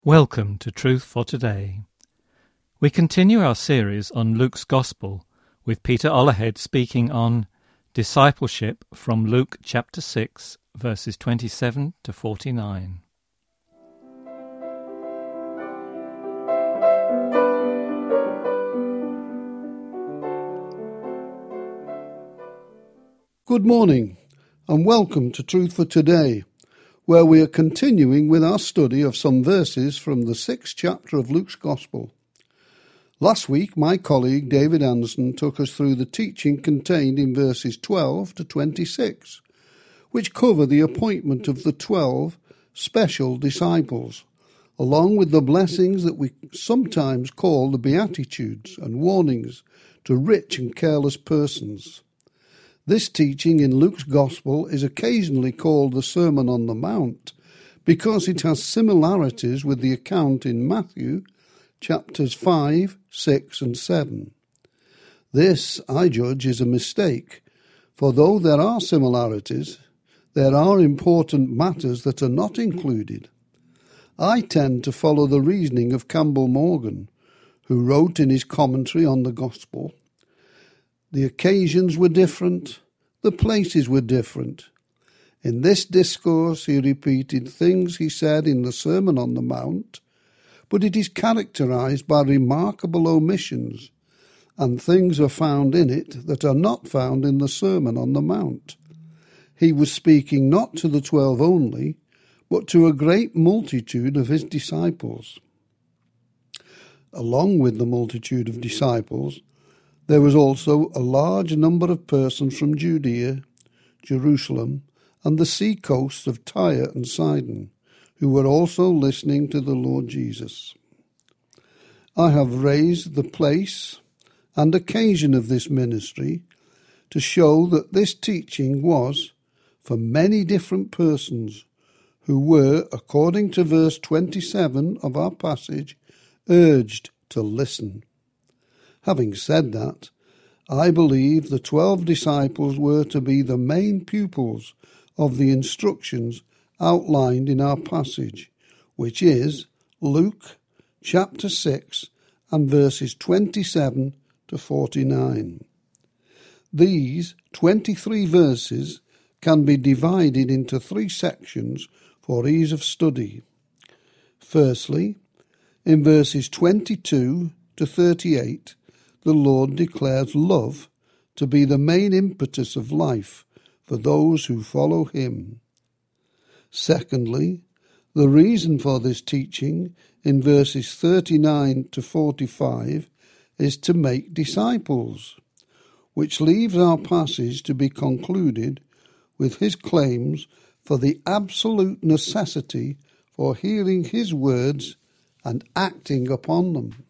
Welcome to Truth for Today. We continue our series on Luke's Gospel with Peter Ollerhead speaking on discipleship from Luke chapter 6, verses 27 to 49. Good morning and welcome to Truth for Today, where we are continuing with our study of some verses from the 6th chapter of Luke's Gospel. Last week, my colleague David Anderson took us through the teaching contained in verses 12 to 26, which cover the appointment of the 12 special disciples, along with the blessings that we sometimes call the Beatitudes and warnings to rich and careless persons. This teaching in Luke's Gospel is occasionally called the Sermon on the Mount because it has similarities with the account in Matthew chapters 5, 6 and 7. This, I judge, is a mistake, for though there are similarities, there are important matters that are not included. I tend to follow the reasoning of Campbell Morgan, who wrote in his commentary on the Gospel, "The occasions were different, the places were different. In this discourse he repeated things he said in the Sermon on the Mount, but it is characterized by remarkable omissions, and things are found in it that are not found in the Sermon on the Mount. He was speaking not to the 12 only, but to a great multitude of his disciples." Along with the multitude of disciples, there was also a large number of persons from Judea, Jerusalem, and the sea coasts of Tyre and Sidon, who were also listening to the Lord Jesus. I have raised the place and occasion of this ministry to show that this teaching was for many different persons who were, according to verse 27 of our passage, urged to listen. Having said that, I believe the 12 disciples were to be the main pupils of the instructions outlined in our passage, which is Luke chapter 6 and verses 27 to 49. These 23 verses can be divided into 3 sections for ease of study. Firstly, in verses 22 to 38, the Lord declares love to be the main impetus of life for those who follow him. Secondly, the reason for this teaching in verses 39 to 45 is to make disciples, which leaves our passage to be concluded with his claims for the absolute necessity for hearing his words and acting upon them.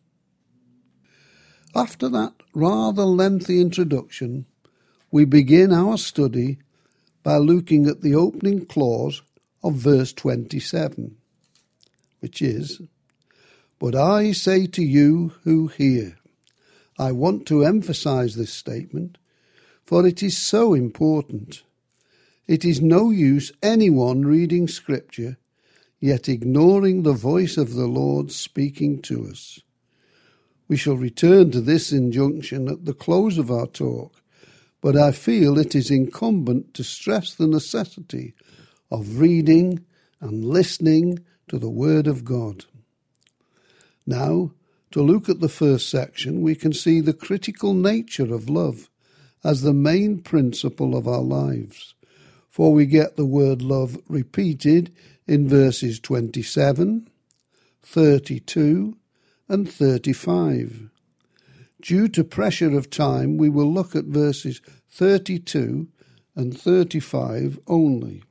After that rather lengthy introduction, we begin our study by looking at the opening clause of verse 27, which is, "But I say to you who hear." I want to emphasize this statement, for it is so important. It is no use anyone reading Scripture, yet ignoring the voice of the Lord speaking to us. We shall return to this injunction at the close of our talk, but I feel it is incumbent to stress the necessity of reading and listening to the Word of God. Now, to look at the first section, we can see the critical nature of love as the main principle of our lives, for we get the word love repeated in verses 27, 32, and 35. Due to pressure of time, we will look at verses 32 and 35 only.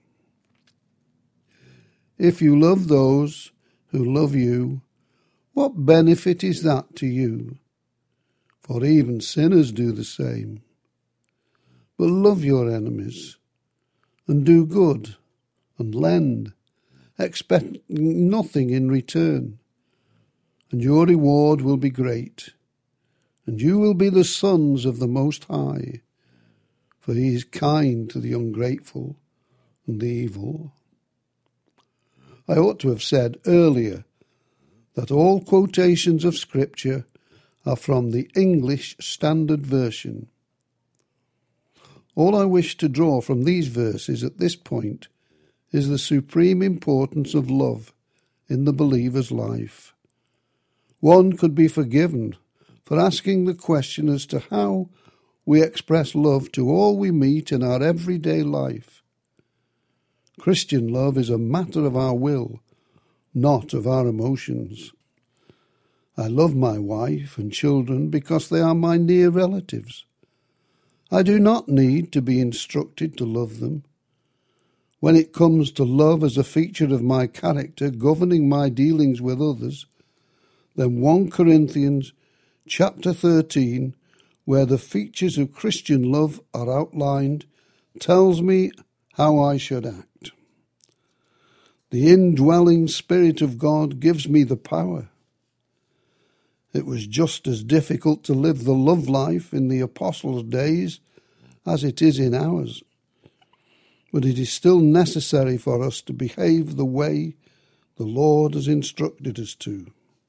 "If you love those who love you, what benefit is that to you? For even sinners do the same. But love your enemies, and do good, and lend, expecting nothing in return, and your reward will be great, and you will be the sons of the Most High, for he is kind to the ungrateful and the evil." I ought to have said earlier that all quotations of Scripture are from the English Standard Version. All I wish to draw from these verses at this point is the supreme importance of love in the believer's life. One could be forgiven for asking the question as to how we express love to all we meet in our everyday life. Christian love is a matter of our will, not of our emotions. I love my wife and children because they are my near relatives. I do not need to be instructed to love them. When it comes to love as a feature of my character governing my dealings with others, then 1 Corinthians chapter 13, where the features of Christian love are outlined, tells me how I should act. The indwelling Spirit of God gives me the power. It was just as difficult to live the love life in the apostles' days as it is in ours. But it is still necessary for us to behave the way the Lord has instructed us to.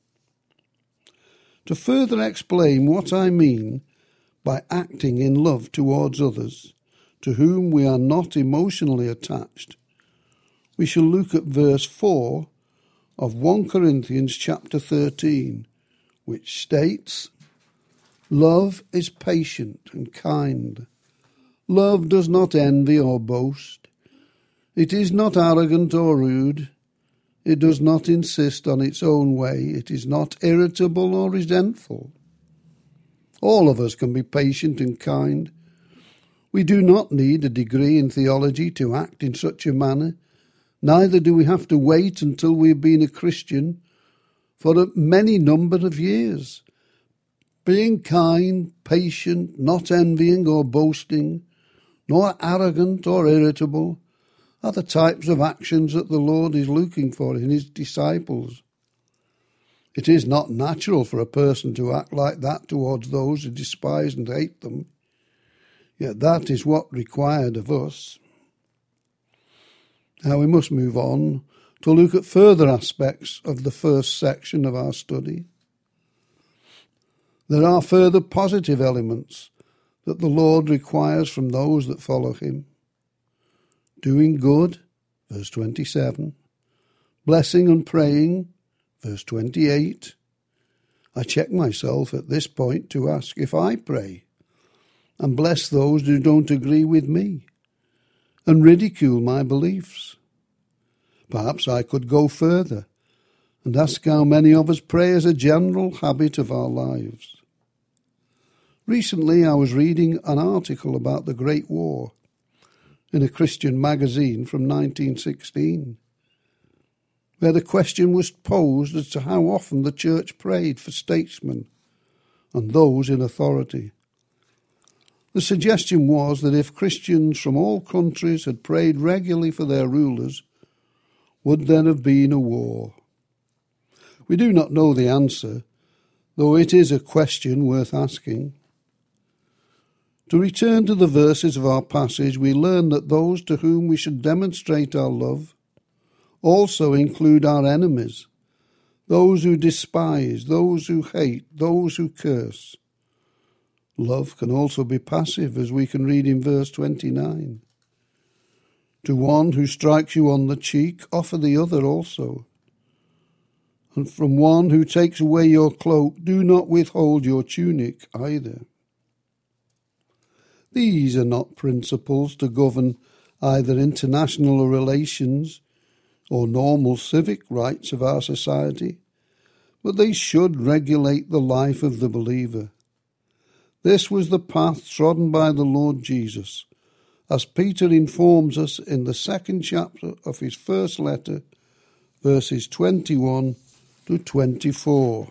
To further explain what I mean by acting in love towards others to whom we are not emotionally attached, we shall look at verse 4 of 1 Corinthians chapter 13, which states, "Love is patient and kind. Love does not envy or boast. It is not arrogant or rude. It does not insist on its own way. It is not irritable or resentful." All of us can be patient and kind. We do not need a degree in theology to act in such a manner. Neither do we have to wait until we have been a Christian for a many number of years. Being kind, patient, not envying or boasting, nor arrogant or irritable, are the types of actions that the Lord is looking for in his disciples. It is not natural for a person to act like that towards those who despise and hate them, yet that is what required of us. Now we must move on to look at further aspects of the first section of our study. There are further positive elements that the Lord requires from those that follow him. Doing good, verse 27. Blessing and praying, verse 28. I check myself at this point to ask if I pray and bless those who don't agree with me and ridicule my beliefs. Perhaps I could go further and ask how many of us pray as a general habit of our lives. Recently I was reading an article about the Great War in a Christian magazine from 1916, where the question was posed as to how often the church prayed for statesmen and those in authority. The suggestion was that if Christians from all countries had prayed regularly for their rulers, would there have been a war? We do not know the answer, though it is a question worth asking. To return to the verses of our passage, we learn that those to whom we should demonstrate our love also include our enemies, those who despise, those who hate, those who curse. Love can also be passive, as we can read in verse 29. To one who strikes you on the cheek, offer the other also. And from one who takes away your cloak, do not withhold your tunic either. These are not principles to govern either international relations or normal civic rights of our society, but they should regulate the life of the believer. This was the path trodden by the Lord Jesus, as Peter informs us in the 2nd chapter of his first letter, verses 21 to 24.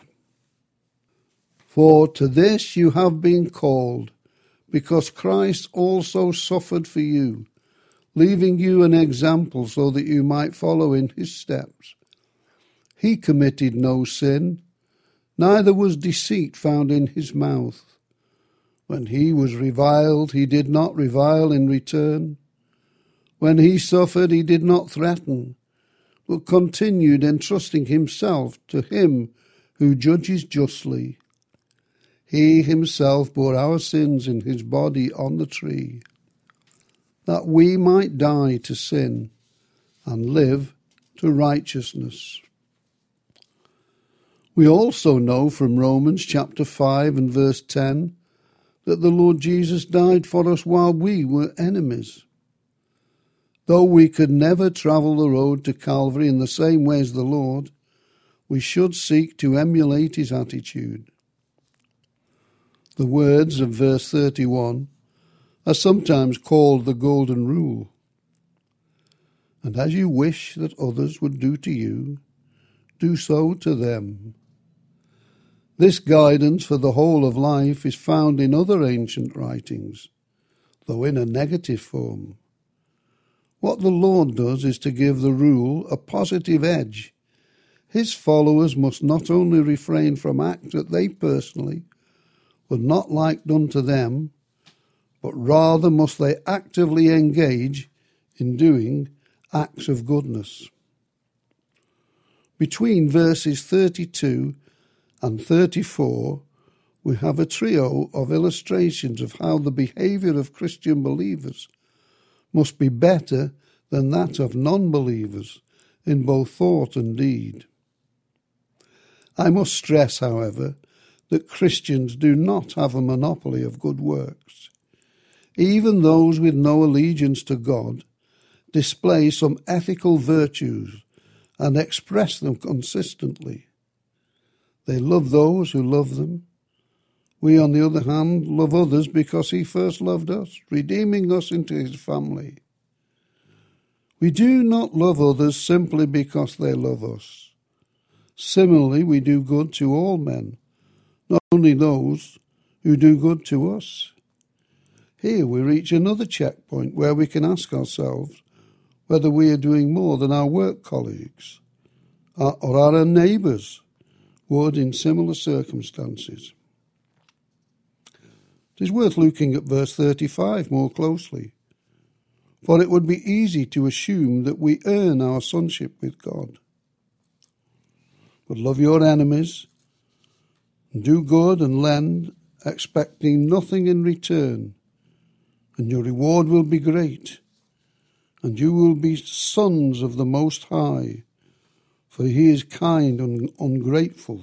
For to this you have been called, because Christ also suffered for you, leaving you an example so that you might follow in his steps. He committed no sin, neither was deceit found in his mouth. When he was reviled, he did not revile in return. When he suffered, he did not threaten, but continued entrusting himself to him who judges justly. He himself bore our sins in his body on the tree, that we might die to sin and live to righteousness. We also know from Romans chapter 5 and verse 10 that the Lord Jesus died for us while we were enemies. Though we could never travel the road to Calvary in the same way as the Lord, we should seek to emulate his attitude. The words of verse 31 are sometimes called the golden rule. And as you wish that others would do to you, do so to them. This guidance for the whole of life is found in other ancient writings, though in a negative form. What the Lord does is to give the rule a positive edge. His followers must not only refrain from acts that they personally would not like done to them, but rather must they actively engage in doing acts of goodness. Between verses 32 and 34, we have a trio of illustrations of how the behaviour of Christian believers must be better than that of non-believers in both thought and deed. I must stress, however, that Christians do not have a monopoly of good works. Even those with no allegiance to God display some ethical virtues and express them consistently. They love those who love them. We, on the other hand, love others because he first loved us, redeeming us into his family. We do not love others simply because they love us. Similarly, we do good to all men, not only those who do good to us. Here we reach another checkpoint where we can ask ourselves whether we are doing more than our work colleagues or our neighbours would in similar circumstances. It is worth looking at verse 35 more closely, for it would be easy to assume that we earn our sonship with God. But love your enemies, and do good and lend, expecting nothing in return, and your reward will be great, and you will be sons of the Most High, for he is kind and ungrateful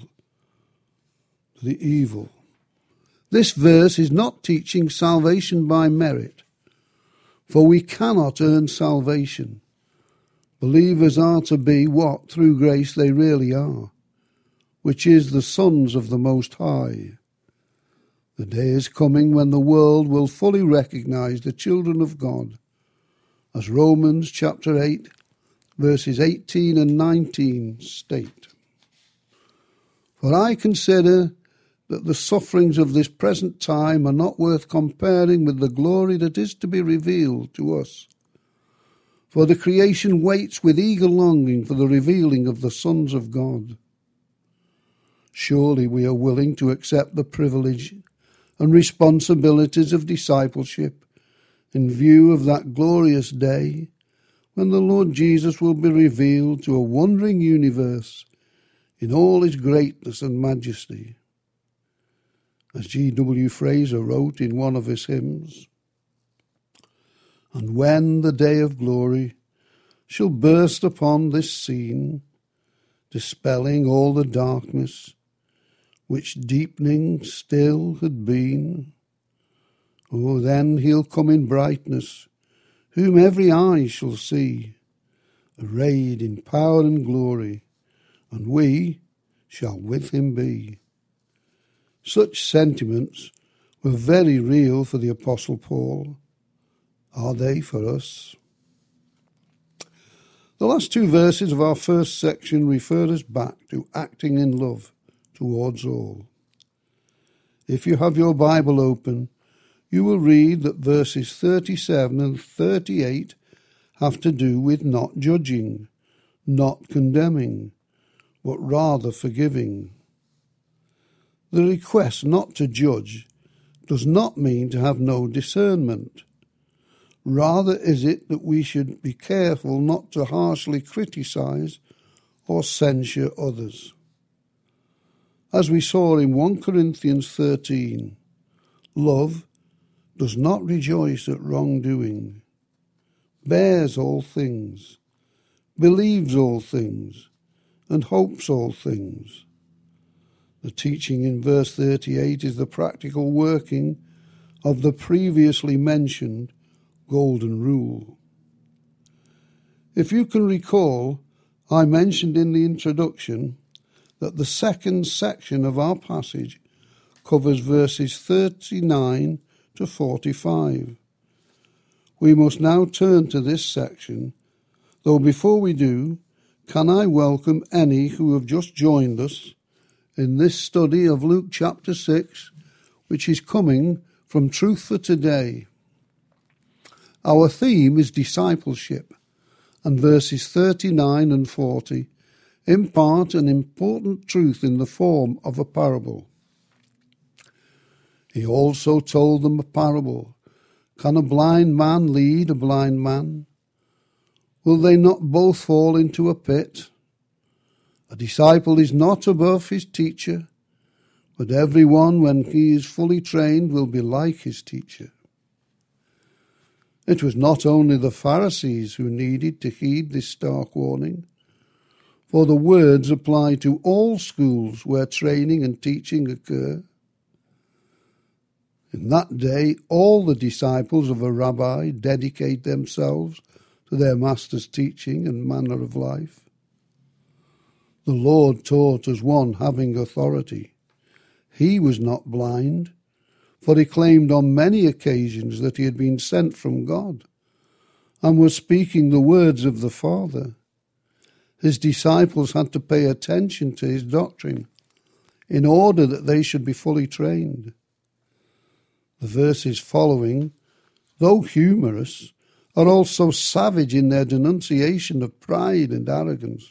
to the evil. This verse is not teaching salvation by merit, for we cannot earn salvation. Believers are to be what, through grace, they really are, which is the sons of the Most High. The day is coming when the world will fully recognize the children of God, as Romans chapter 8, verses 18 and 19 state. For I consider that the sufferings of this present time are not worth comparing with the glory that is to be revealed to us. For the creation waits with eager longing for the revealing of the sons of God. Surely we are willing to accept the privilege and responsibilities of discipleship in view of that glorious day when the Lord Jesus will be revealed to a wondering universe in all his greatness and majesty. As G.W. Fraser wrote in one of his hymns, "And when the day of glory shall burst upon this scene, dispelling all the darkness which deepening still had been, oh, then he'll come in brightness, whom every eye shall see, arrayed in power and glory, and we shall with him be." Such sentiments were very real for the Apostle Paul. Are they for us? The last two verses of our first section refer us back to acting in love towards all. If you have your Bible open, you will read that verses 37 and 38 have to do with not judging, not condemning, but rather forgiving. The request not to judge does not mean to have no discernment. Rather is it that we should be careful not to harshly criticize or censure others. As we saw in 1 Corinthians 13, love does not rejoice at wrongdoing, bears all things, believes all things, and hopes all things. The teaching in verse 38 is the practical working of the previously mentioned golden rule. If you can recall, I mentioned in the introduction that the second section of our passage covers verses 39 to 45. We must now turn to this section, though before we do, can I welcome any who have just joined us in this study of Luke chapter 6, which is coming from Truth for Today. Our theme is discipleship, and verses 39 and 40 impart an important truth in the form of a parable. He also told them a parable. Can a blind man lead a blind man? Will they not both fall into a pit? A disciple is not above his teacher, but everyone, when he is fully trained, will be like his teacher. It was not only the Pharisees who needed to heed this stark warning, for the words apply to all schools where training and teaching occur. In that day, all the disciples of a rabbi dedicate themselves to their master's teaching and manner of life. The Lord taught as one having authority. He was not blind, for he claimed on many occasions that he had been sent from God and was speaking the words of the Father. His disciples had to pay attention to his doctrine in order that they should be fully trained. The verses following, though humorous, are also savage in their denunciation of pride and arrogance.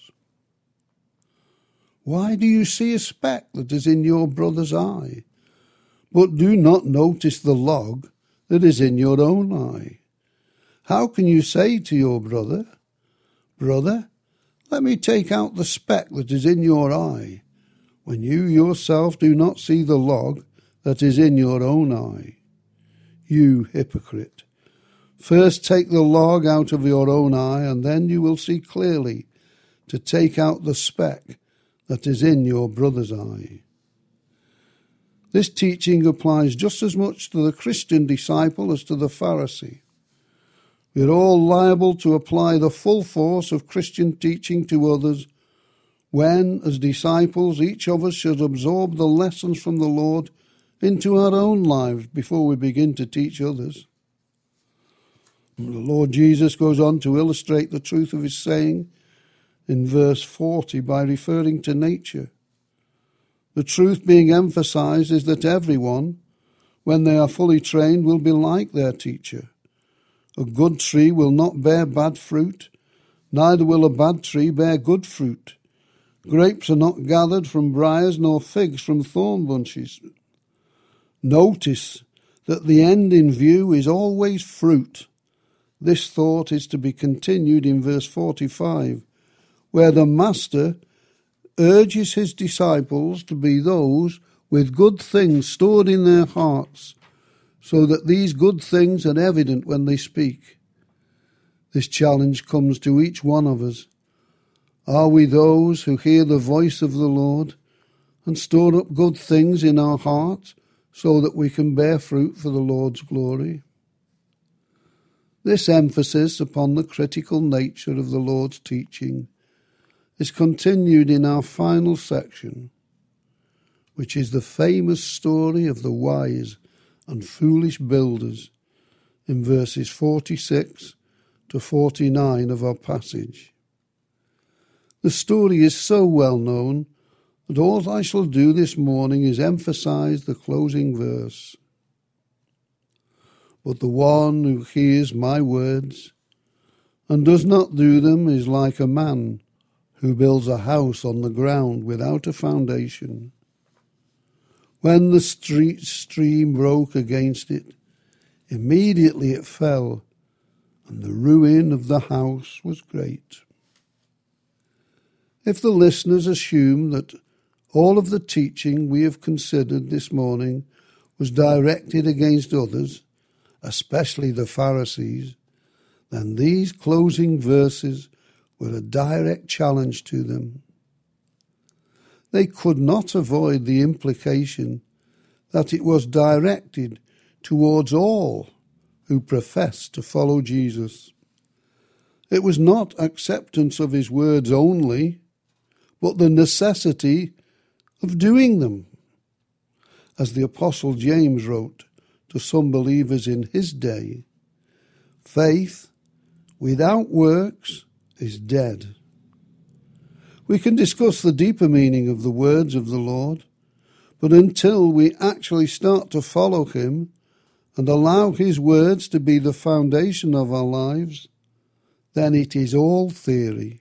Why do you see a speck that is in your brother's eye, but do not notice the log that is in your own eye? How can you say to your brother, Brother, let me take out the speck that is in your eye, when you yourself do not see the log that is in your own eye? You hypocrite! First take the log out of your own eye, and then you will see clearly to take out the speck that is in your brother's eye. This teaching applies just as much to the Christian disciple as to the Pharisee. We are all liable to apply the full force of Christian teaching to others when, as disciples, each of us should absorb the lessons from the Lord into our own lives before we begin to teach others. The Lord Jesus goes on to illustrate the truth of his saying in verse 40 by referring to nature. The truth being emphasized is that everyone, when they are fully trained, will be like their teacher. A good tree will not bear bad fruit, neither will a bad tree bear good fruit. Grapes are not gathered from briars, nor figs from thorn bunches. Notice that the end in view is always fruit. This thought is to be continued in verse 45, where the Master urges his disciples to be those with good things stored in their hearts, so that these good things are evident when they speak. This challenge comes to each one of us. Are we those who hear the voice of the Lord and store up good things in our hearts so that we can bear fruit for the Lord's glory? This emphasis upon the critical nature of the Lord's teaching is continued in our final section, which is the famous story of the wise and foolish builders in verses 46 to 49 of our passage. The story is so well known that all I shall do this morning is emphasize the closing verse. But the one who hears my words and does not do them is like a man who builds a house on the ground without a foundation. When the stream broke against it, immediately it fell, and the ruin of the house was great. If the listeners assume that all of the teaching we have considered this morning was directed against others, especially the Pharisees, then these closing verses were a direct challenge to them. They could not avoid the implication that it was directed towards all who professed to follow Jesus. It was not acceptance of his words only, but the necessity of doing them. As the Apostle James wrote to some believers in his day, faith without works is dead. We can discuss the deeper meaning of the words of the Lord, but until we actually start to follow him and allow his words to be the foundation of our lives, then it is all theory.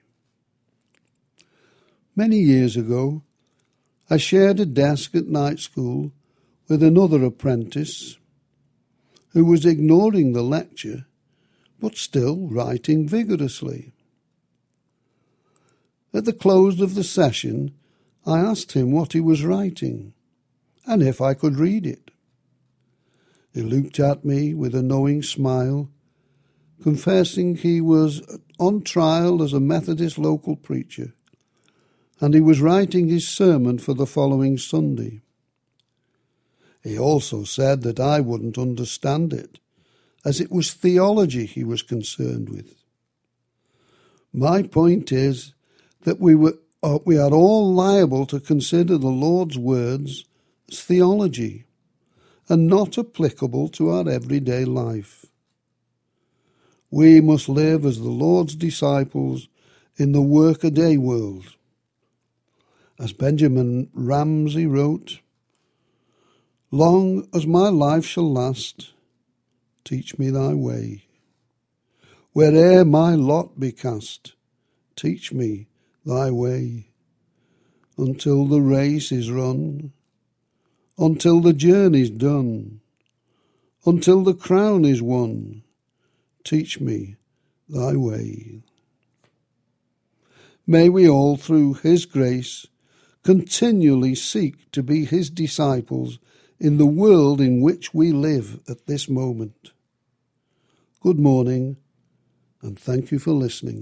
Many years ago, I shared a desk at night school with another apprentice who was ignoring the lecture but still writing vigorously. At the close of the session, I asked him what he was writing and if I could read it. He looked at me with a knowing smile, confessing he was on trial as a Methodist local preacher, and he was writing his sermon for the following Sunday. He also said that I wouldn't understand it, as it was theology he was concerned with. My point is that we are all liable to consider the Lord's words as theology and not applicable to our everyday life. We must live as the Lord's disciples in the workaday world. As Benjamin Ramsey wrote, "Long as my life shall last, teach me thy way. Where'er my lot be cast, teach me thy way. Until the race is run, until the journey's done, until the crown is won, teach me thy way." May we all, through his grace, continually seek to be his disciples in the world in which we live at this moment. Good morning, and thank you for listening.